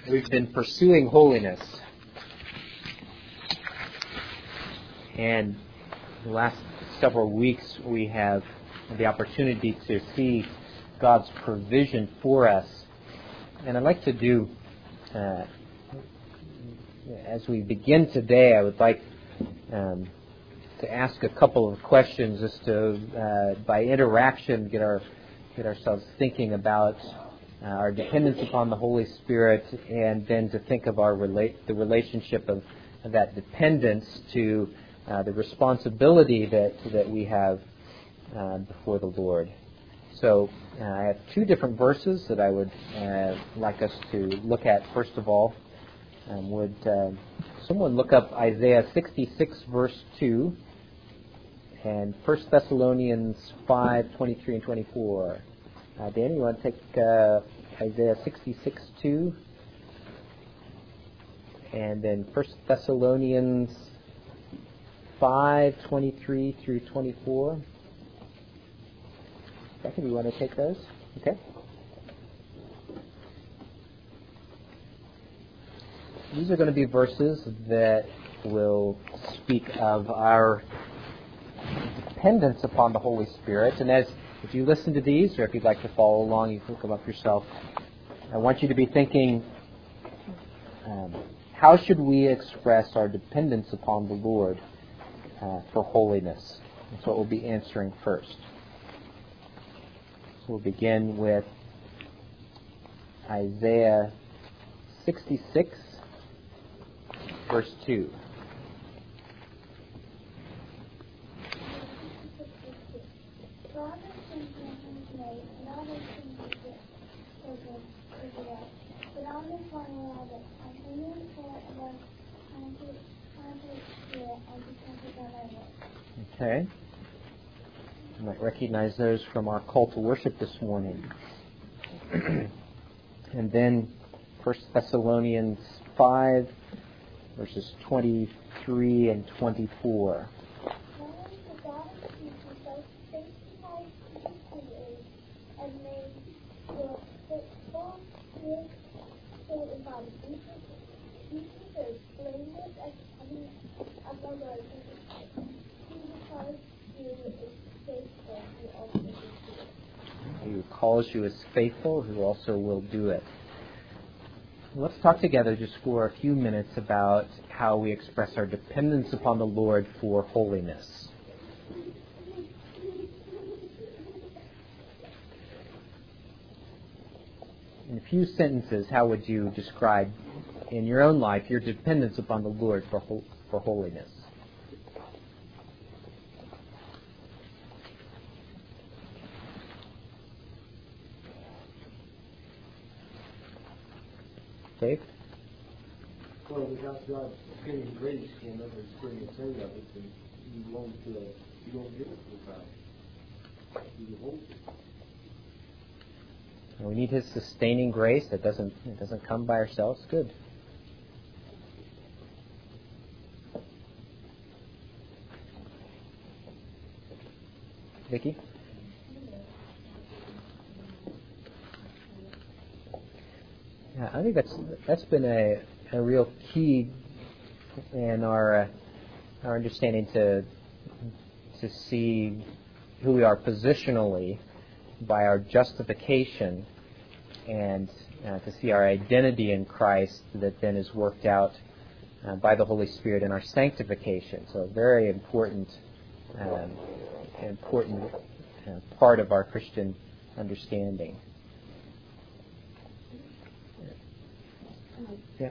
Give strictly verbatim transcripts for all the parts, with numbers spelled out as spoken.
We've been pursuing holiness. And the last several weeks we have had the opportunity to see God's provision for us. And I'd like to do, uh, as we begin today, I would like um, to ask a couple of questions just to, uh, by interaction, get our get ourselves thinking about uh, our dependence upon the Holy Spirit, and then to think of our relate the relationship of, of that dependence to uh, the responsibility that that we have uh, before the Lord. So uh, I have two different verses that I would uh, like us to look at. First of all, um, would uh, someone look up Isaiah sixty-six, verse two, and First Thessalonians five, twenty-three and twenty-four. Uh, Dan, you want to take uh, Isaiah sixty-six, two, and then First Thessalonians five, twenty-three through twenty-four. Becky, do you want to take those? Okay. These are going to be verses that will speak of our dependence upon the Holy Spirit. And as if you listen to these, or if you'd like to follow along, you can look them up yourself. I want you to be thinking, um, how should we express our dependence upon the Lord uh, for holiness? That's what we'll be answering first. So we'll begin with Isaiah sixty-six, verse two. Okay. You might recognize those from our call to worship this morning. And then First Thessalonians five, verses twenty-three and twenty-four. Who calls you as faithful, who also will do it. Let's talk together just for a few minutes about how we express our dependence upon the Lord for holiness. In a few sentences, how would you describe in your own life your dependence upon the Lord for ho- for holiness? Dave? Well, without God's saving grace, you'll never experience any of it, and you won't, uh, you won't give it to God. You won't. We need His sustaining grace. That doesn't it doesn't come by ourselves. Good. Vicki? Yeah, I think that's that's been a, a real key in our uh, our understanding to to see who we are positionally by our justification, and uh, to see our identity in Christ that then is worked out uh, by the Holy Spirit in our sanctification. So a very important um, important uh, part of our Christian understanding. Yeah.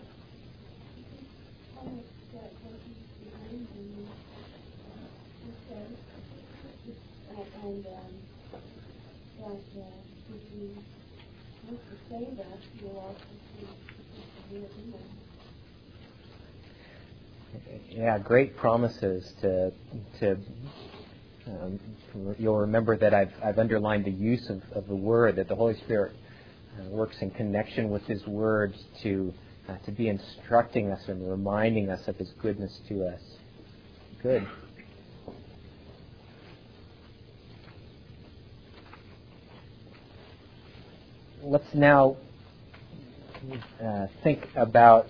And um, that uh, if you want to say that, you'll also see the Yeah, great promises to to. Um, you'll remember that I've I've underlined the use of, of the word, that the Holy Spirit uh, works in connection with His words to uh, to be instructing us and reminding us of His goodness to us. Good. Let's now uh, think about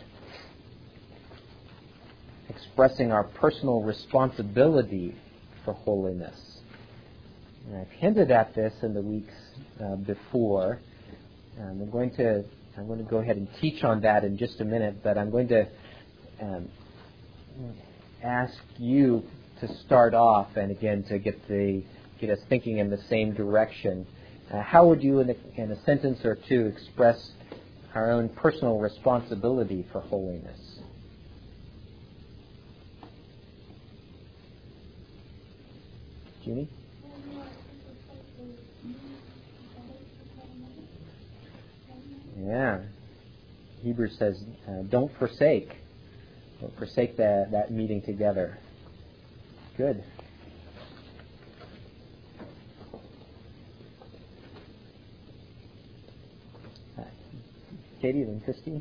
expressing our personal responsibility for holiness. And I've hinted at this in the weeks uh, before. Um, I'm going to I'm going to go ahead and teach on that in just a minute, but I'm going to um, ask you to start off, and again to get the get us thinking in the same direction. Uh, how would you, in a, in a sentence or two, express our own personal responsibility for holiness? Junie? Yeah. Hebrews says, uh, don't forsake. Don't forsake that, that meeting together. Good. Uh, Katie, then Christy?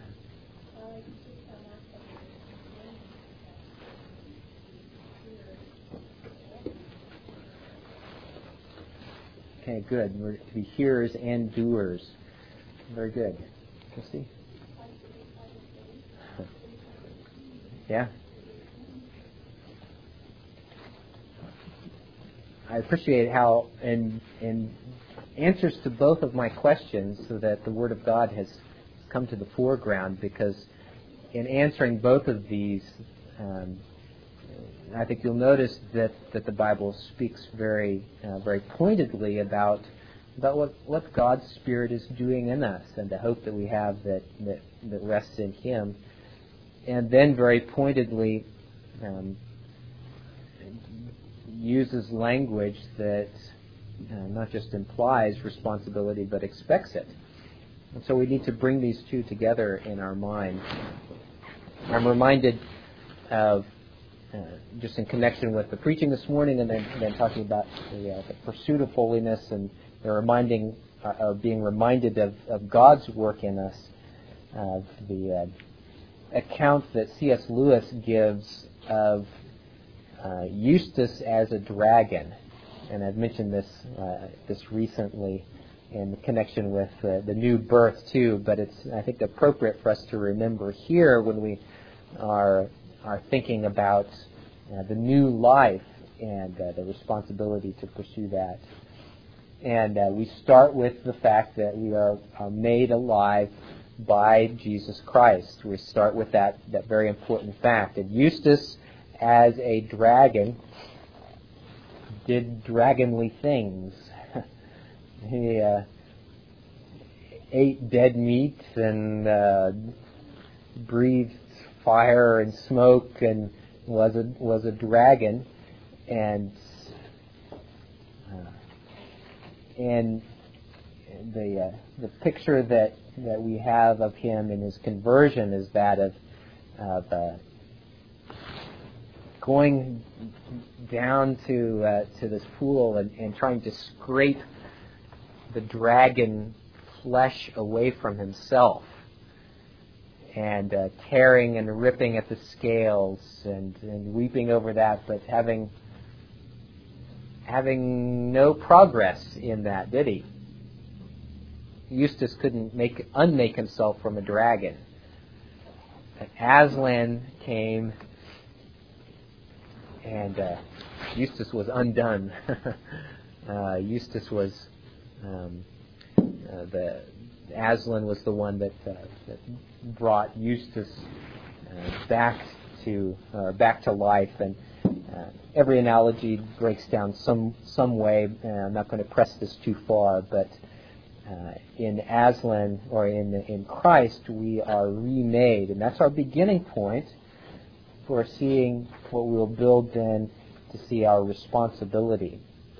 Okay, good. We're to be hearers and doers. Very good. Christy? Yeah. I appreciate how in in answers to both of my questions, so that the Word of God has come to the foreground, because in answering both of these, um, I think you'll notice that, that the Bible speaks very uh, very pointedly about about what, what God's Spirit is doing in us, and the hope that we have that that, that rests in Him. And then very pointedly um, uses language that uh, not just implies responsibility, but expects it. And so we need to bring these two together in our mind. I'm reminded of, uh, just in connection with the preaching this morning, and then, then talking about the, uh, the pursuit of holiness, and the reminding, uh, or being reminded of, of God's work in us, of the uh, account that C S Lewis gives of uh, Eustace as a dragon, and I've mentioned this uh, this recently in connection with uh, the new birth too. But it's, I think, appropriate for us to remember here when we are are thinking about uh, the new life and uh, the responsibility to pursue that. And uh, we start with the fact that we are, are made alive by Jesus Christ. We start with that, that very important fact. And Eustace, as a dragon, did dragonly things. He uh, ate dead meat and uh, breathed fire and smoke, and was a was a dragon. And uh, and the uh, the picture that that we have of him in his conversion is that of, of uh, going down to uh, to this pool and, and trying to scrape the dragon flesh away from himself, and uh, tearing and ripping at the scales and, and weeping over that, but having having no progress in that, did he? Eustace couldn't make unmake himself from a dragon. And Aslan came, and uh, Eustace was undone. uh, Eustace was um, uh, the Aslan was the one that, uh, that brought Eustace uh, back to uh, back to life, and uh, every analogy breaks down some some way. Uh, I'm not going to press this too far, but. Uh, in Aslan, or in in Christ, we are remade, and that's our beginning point for seeing what we'll build then to see our responsibility.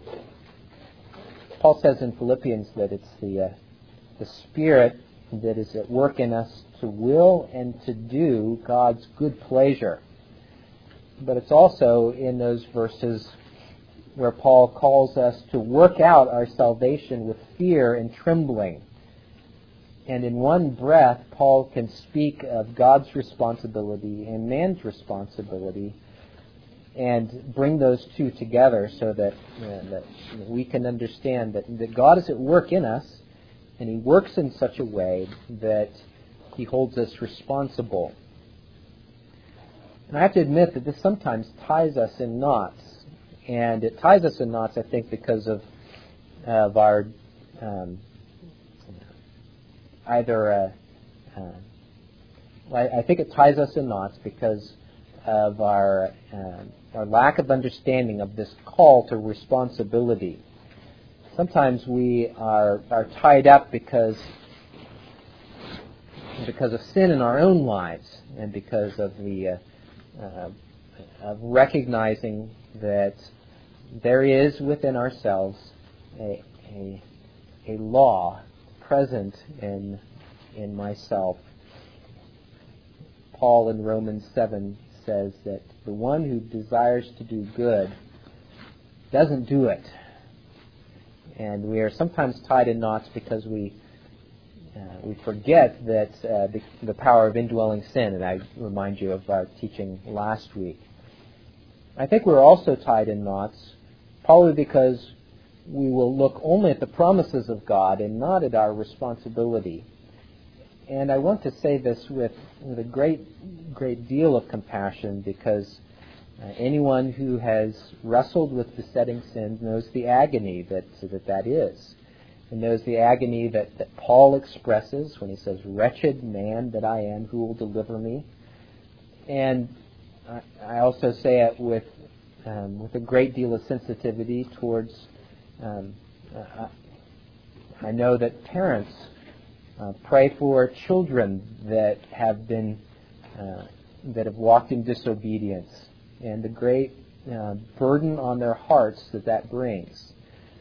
Paul says in Philippians that it's the uh, the Spirit that is at work in us to will and to do God's good pleasure. But it's also in those verses where Paul calls us to work out our salvation with fear and trembling. And in one breath, Paul can speak of God's responsibility and man's responsibility and bring those two together so that, you know, that we can understand that, that God is at work in us, and He works in such a way that He holds us responsible. And I have to admit that this sometimes ties us in knots. And it ties us in knots, I think, because of, of our um, either, uh, uh, I, I think it ties us in knots because of our, uh, our lack of understanding of this call to responsibility. Sometimes we are, are tied up because because of sin in our own lives and because of the uh, uh, of recognizing that there is within ourselves a, a, a law present in in myself. Paul in Romans seven says that the one who desires to do good doesn't do it. And we are sometimes tied in knots because we uh, we forget that uh, the, the power of indwelling sin, and I remind you of our teaching last week. I think we're also tied in knots probably because we will look only at the promises of God and not at our responsibility. And I want to say this with, with a great, great deal of compassion because uh, anyone who has wrestled with besetting sins knows the agony that that, that is. And knows the agony that, that Paul expresses when he says, "Wretched man that I am, who will deliver me?" And I, I also say it with um, with a great deal of sensitivity towards. Um, uh, I know that parents uh, pray for children that have been uh, that have walked in disobedience, and the great uh, burden on their hearts that that brings.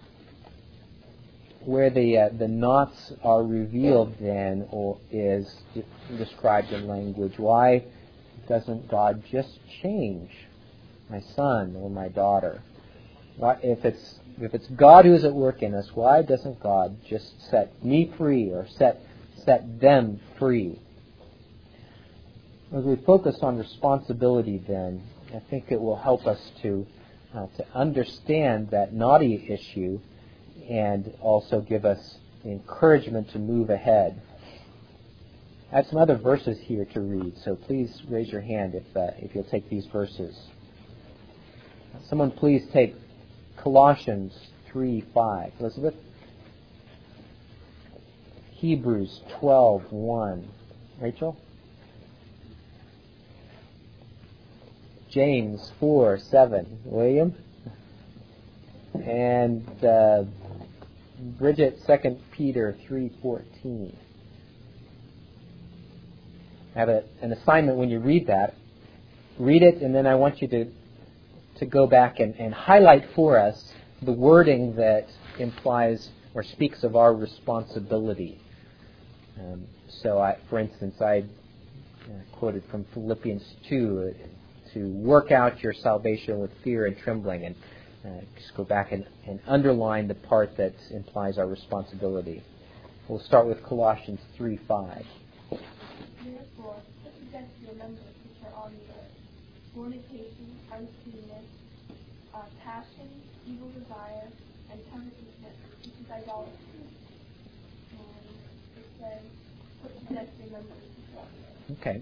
Where the uh, the knots are revealed then or is described in language. Why doesn't God just change my son or my daughter? Why, if it's if it's God who is at work in us, why doesn't God just set me free or set set them free? As we focus on responsibility, then I think it will help us to uh, to understand that naughty issue. And also give us the encouragement to move ahead. I have some other verses here to read, so please raise your hand if uh, if you'll take these verses. Someone please take Colossians three five. Elizabeth? Hebrews twelve one. Rachel? James four seven. William? And uh, Bridget, Second Peter three fourteen. I have a, an assignment when you read that. Read it, and then I want you to to go back and, and highlight for us the wording that implies or speaks of our responsibility. Um, so, I, for instance, I uh, quoted from Philippians two uh, to work out your salvation with fear and trembling, and Uh, just go back and, and underline the part that implies our responsibility. We'll start with Colossians three five. Therefore, put to death your members which are on the earth: fornication, uncleanness, uh, passion, evil desire, and covetousness, which is idolatry. And it says, put to death your members which are on the earth. Okay.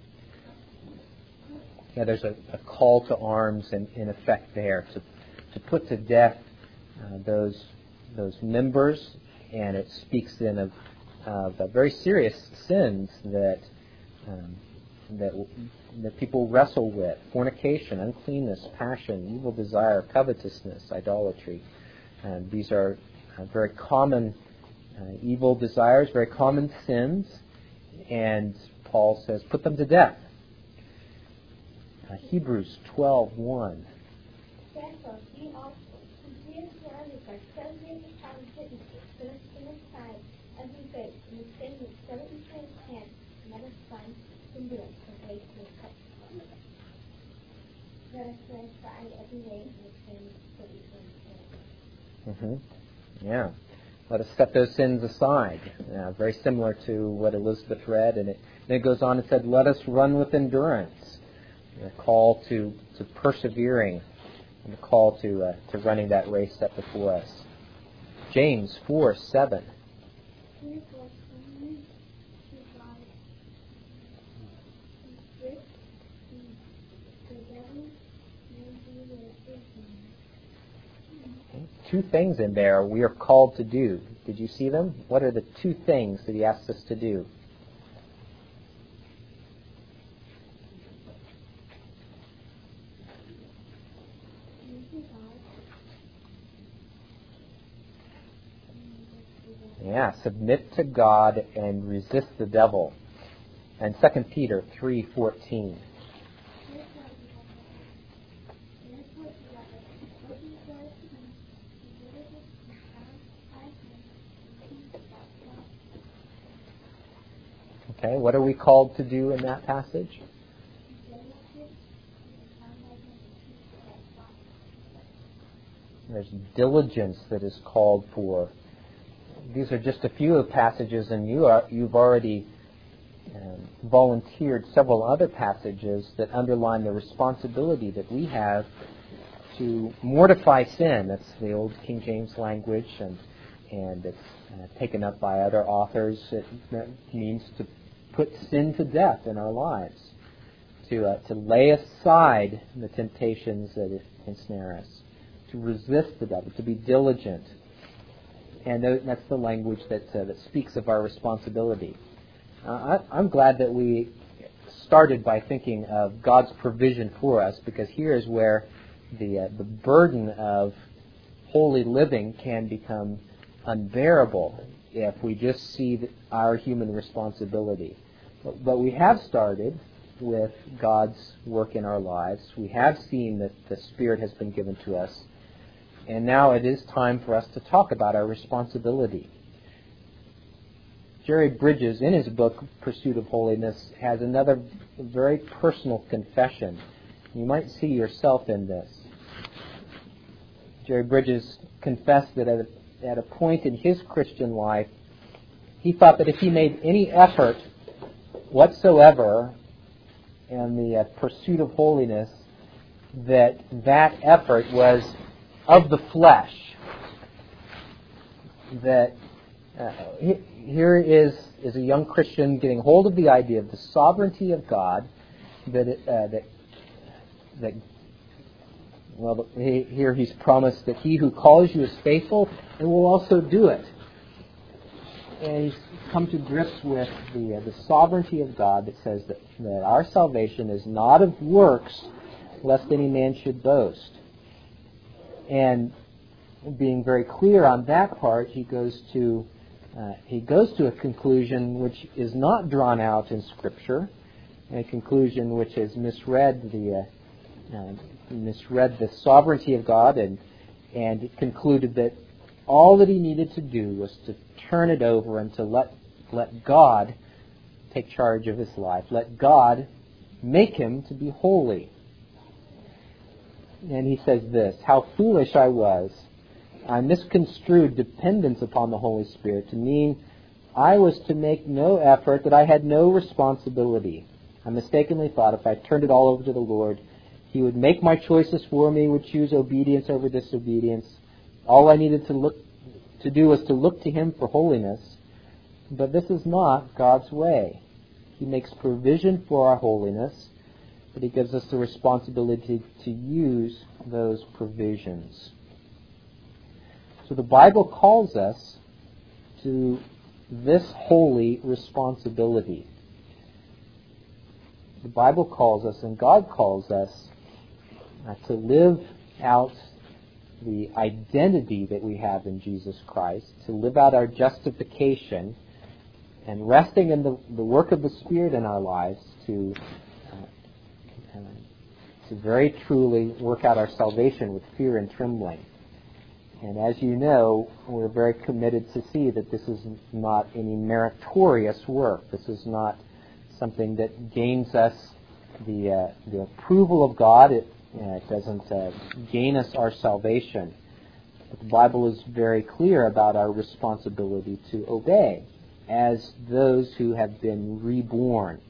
Yeah, there's a, a call to arms in, in effect there to to put to death uh, those those members, and it speaks then of, of uh, very serious sins that um, that that people wrestle with: fornication, uncleanness, passion, evil desire, covetousness, idolatry. And these are uh, very common uh, evil desires, very common sins, and Paul says, put them to death. Uh, Hebrews twelve one. Therefore, we also, who being surrounded by so many common witnesses, put us to the side of the faith and the sin which so easily can, and let us find endurance the way to the cup. Let us lay aside every way and the sin so easily can. Mm-hmm. Yeah. Let us set those sins aside. Uh, very similar to what Elizabeth read, and it, and it goes on and said, let us run with endurance. A call to, to persevering, and a call to uh, to running that race set before us. James four seven. two things in there we are called to do. Did you see them? What are the two things that he asks us to do? Yeah, submit to God and resist the devil. And Second Peter three fourteen. Okay, what are we called to do in that passage? There's diligence that is called for. These are just a few of passages, and you are, you've already um, volunteered several other passages that underline the responsibility that we have to mortify sin. That's the old King James language, and and it's uh, taken up by other authors. It means to put sin to death in our lives, to uh, to lay aside the temptations that ensnare us, to resist the devil, to be diligent. And that's the language that uh, that speaks of our responsibility. Uh, I, I'm glad that we started by thinking of God's provision for us, because here is where the uh, the burden of holy living can become unbearable if we just see the, our human responsibility. But, but we have started with God's work in our lives. We have seen that the Spirit has been given to us. And now it is time for us to talk about our responsibility. Jerry Bridges, in his book, Pursuit of Holiness, has another very personal confession. You might see yourself in this. Jerry Bridges confessed that at a, at a point in his Christian life, he thought that if he made any effort whatsoever in the uh, pursuit of holiness, that that effort was of the flesh. That uh, here is, is a young Christian getting hold of the idea of the sovereignty of God, that it, uh, that that well, he, here he's promised that he who calls you is faithful and will also do it. And he's come to grips with the uh, the sovereignty of God that says that, that our salvation is not of works, lest any man should boast. And being very clear on that part, he goes to uh, he goes to a conclusion which is not drawn out in Scripture, a conclusion which has misread the uh, uh, misread the sovereignty of God, and and concluded that all that he needed to do was to turn it over and to let let God take charge of his life, let God make him to be holy. And he says this: "How foolish I was. I misconstrued dependence upon the Holy Spirit to mean I was to make no effort, that I had no responsibility. I mistakenly thought if I turned it all over to the Lord, He would make my choices for me, would choose obedience over disobedience. All I needed to look to do was to look to Him for holiness. But this is not God's way. He makes provision for our holiness, but He gives us the responsibility to use those provisions." So the Bible calls us to this holy responsibility. The Bible calls us, and God calls us, uh, to live out the identity that we have in Jesus Christ, to live out our justification, and resting in the, the work of the Spirit in our lives to uh, uh, to very truly work out our salvation with fear and trembling. And as you know, we're very committed to see that this is not any meritorious work. This is not something that gains us the uh, the approval of God. It, uh, it doesn't uh, gain us our salvation. But the Bible is very clear about our responsibility to obey as those who have been reborn.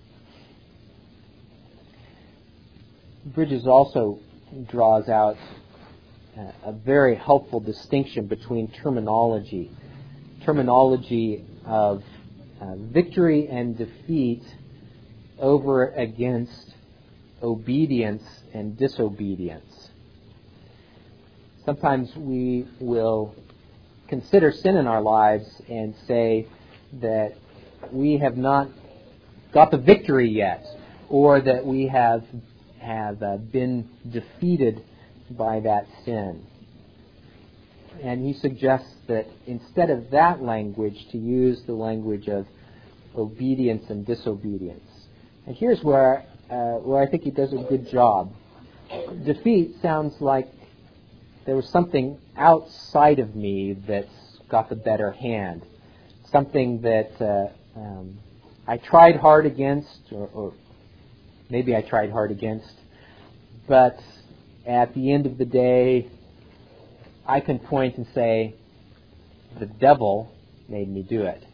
Bridges also draws out a very helpful distinction between terminology. Terminology of uh, victory and defeat over against obedience and disobedience. Sometimes we will consider sin in our lives and say that we have not got the victory yet, or that we have have uh, been defeated by that sin. And he suggests that instead of that language, to use the language of obedience and disobedience. And here's where uh, where I think he does a good job. Defeat sounds like there was something outside of me that's got the better hand, something that uh, um, I tried hard against, or, or maybe I tried hard against, but at the end of the day, I can point and say, the devil made me do it.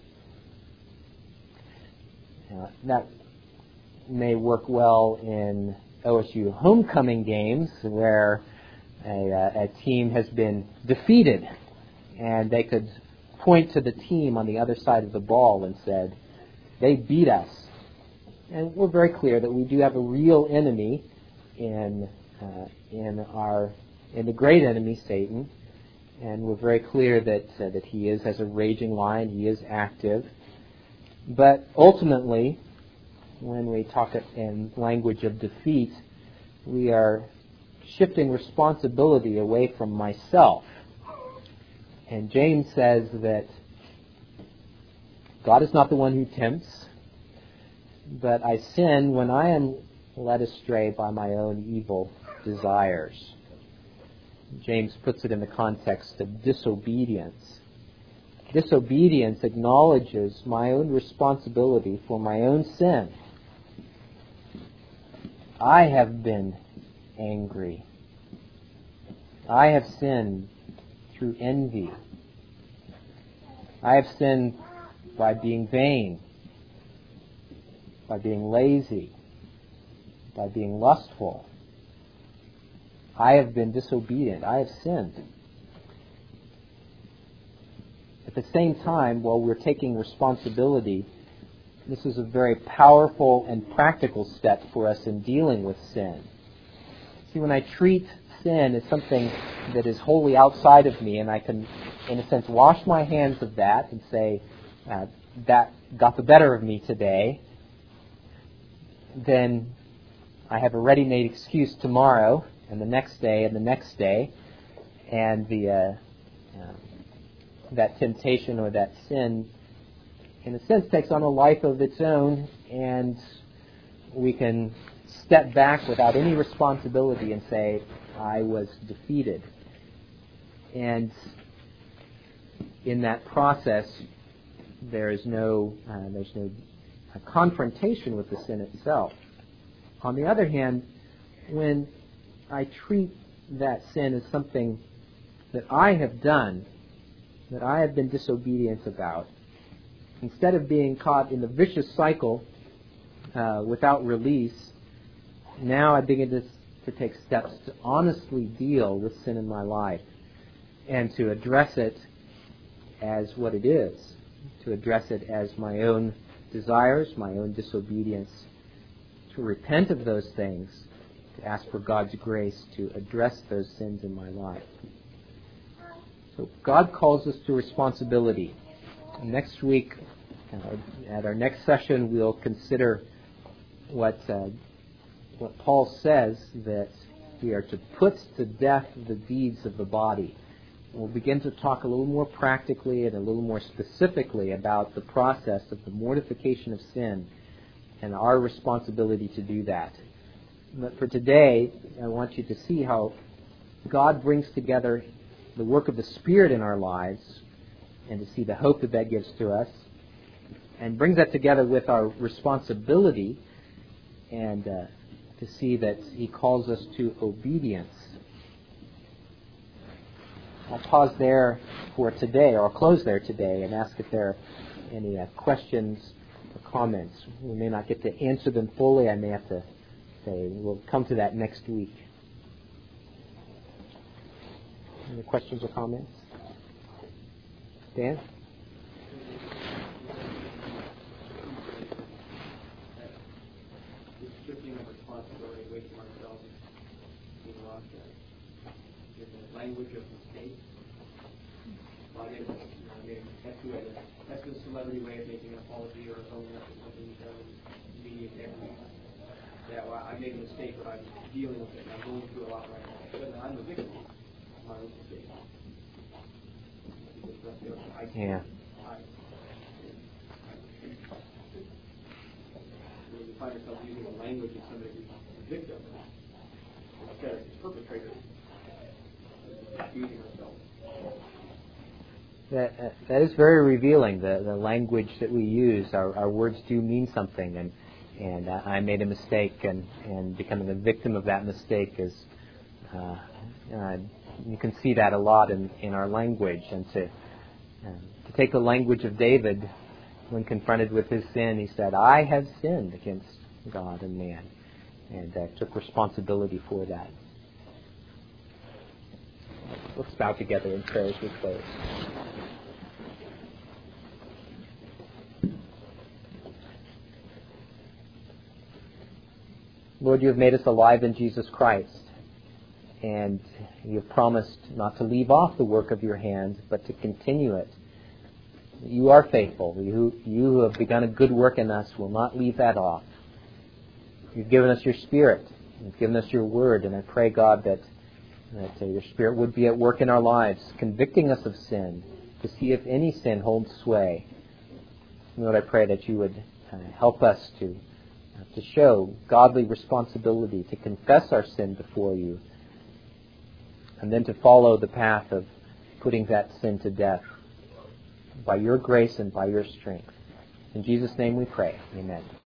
Uh, that may work well in O S U homecoming games where a, uh, a team has been defeated, and they could point to the team on the other side of the ball and said, they beat us. And we're very clear that we do have a real enemy in uh, in our in the great enemy, Satan, and we're very clear that uh, that he is as a raging lion, he is active. But ultimately, when we talk in language of defeat, we are shifting responsibility away from myself. And James says that God is not the one who tempts, but I sin when I am led astray by my own evil desires. James puts it in the context of disobedience. Disobedience acknowledges my own responsibility for my own sin. I have been angry. I have sinned through envy. I have sinned by being vain, by being lazy, by being lustful. I have been disobedient. I have sinned. At the same time, while we're taking responsibility, this is a very powerful and practical step for us in dealing with sin. See, when I treat sin as something that is wholly outside of me, and I can, in a sense, wash my hands of that and say, uh, that got the better of me today, then I have a ready-made excuse tomorrow, and the next day, and the next day, and the uh, uh, that temptation or that sin, in a sense, takes on a life of its own, and we can step back without any responsibility and say, I was defeated. And in that process, there is no uh, there's no uh, confrontation with the sin itself. On the other hand, when I treat that sin as something that I have done, that I have been disobedient about, instead of being caught in the vicious cycle uh, without release, now I begin to, to take steps to honestly deal with sin in my life and to address it as what it is, to address it as my own desires, my own disobedience, to repent of those things, to ask for God's grace to address those sins in my life. So God calls us to responsibility. Next week, uh, at our next session, we'll consider what uh, what Paul says, that we are to put to death the deeds of the body. We'll begin to talk a little more practically and a little more specifically about the process of the mortification of sin and our responsibility to do that. But for today, I want you to see how God brings together the work of the Spirit in our lives and to see the hope that that gives to us, and brings that together with our responsibility, and uh, to see that He calls us to obedience. I'll pause there for today, or I'll close there today, and ask if there are any uh, questions or comments. We may not get to answer them fully. I may have to say we'll come to that next week. Any questions or comments? Dan? Shifting of responsibility away from ourselves, being lost at. in the language of mistake. Well, I made, a- you know, I made a- that's the way that- that's the celebrity way of making an apology or owning up to something you've done in media family. Yeah, well, I made a mistake, but I'm dealing with it, and I'm going through a lot right now. But I'm the victim of my own mistake. Because that's the- I- Yeah. I- When you find yourself using the language of somebody who's a victim instead of the perpetrator, accusing ourselves. That, uh, that is very revealing, the, the language that we use. Our, our words do mean something, and and uh, I made a mistake, and, and becoming a victim of that mistake is, uh, uh, you can see that a lot in, in our language. And to, uh, to take the language of David, when confronted with his sin, he said, I have sinned against God and man, and uh, took responsibility for that. Let's bow together in prayer as we close. Lord, you have made us alive in Jesus Christ, and you have promised not to leave off the work of your hands, but to continue it. You are faithful. You, you who have begun a good work in us will not leave that off. You've given us your Spirit. You've given us your Word, and I pray, God, that, that uh, your Spirit would be at work in our lives, convicting us of sin, to see if any sin holds sway. Lord, I pray that you would uh, help us to to show godly responsibility, to confess our sin before you, and then to follow the path of putting that sin to death by your grace and by your strength. In Jesus' name we pray. Amen.